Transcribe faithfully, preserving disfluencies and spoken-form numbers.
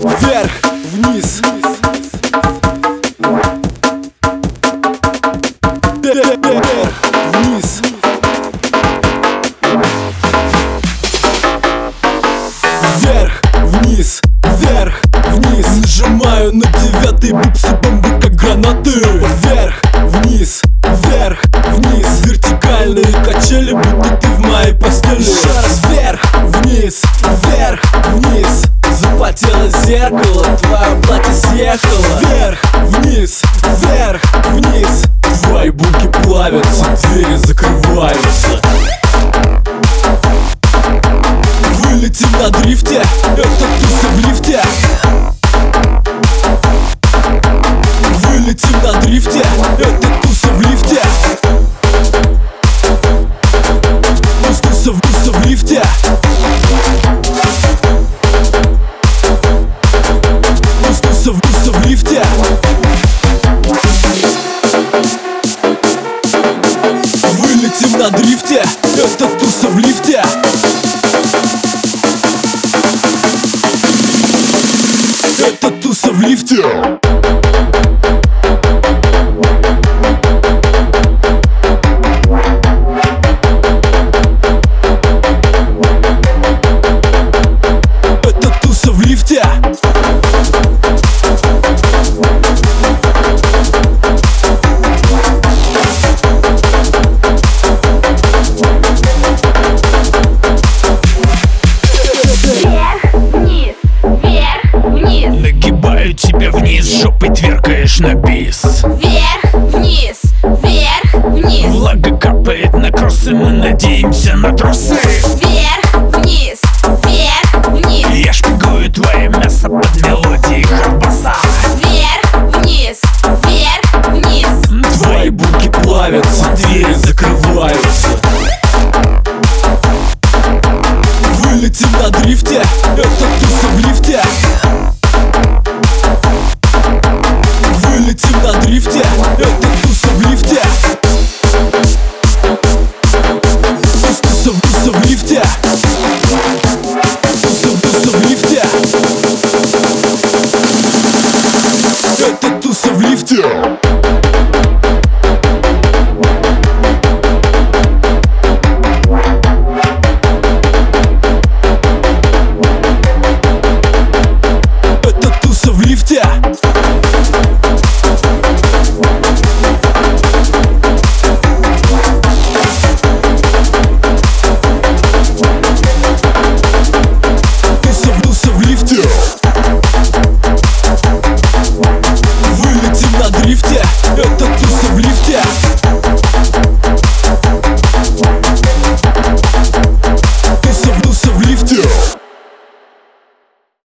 вверх, вниз. Вверх, вниз. Вверх, вниз, вверх, вниз. Нажимаю на девятый, бупсы, бомбы как гранаты. Вверх, вниз, вверх, вниз. Вертикальные качели, будто ты в моей постели. Еще раз вверх, вниз, вверх, вниз. Запотело зеркало, твое платье съехало. Вверх, вниз, вверх, вниз. Твои булки плавятся, двери закрываются. Вылетим на дрифте, это туса в лифте. Вылетим на дрифте, это туса в лифте. Туса в, туса в лифте. Туса в, туса в лифте. Вылетим на дрифте, это туса в лифте. Это туса в лифте. Это туса в лифте. Нагибаю тебя вниз, жопой тверкаешь на бис. Вверх, вниз, вверх, вниз. Влага капает на кроссы, мы надеемся на тросы. Вверх, вниз, вверх, вниз. Я шпигую твое мясо под мелодии харбаса. Вверх, вниз, вверх, вниз. Твои булки плавятся, двери закрываются. Вылетим на дрифте, это туса в лифте. Вылетим на дрифте, это туса в лифте. Туса в, туса в лифте. Туса в, туса в лифте.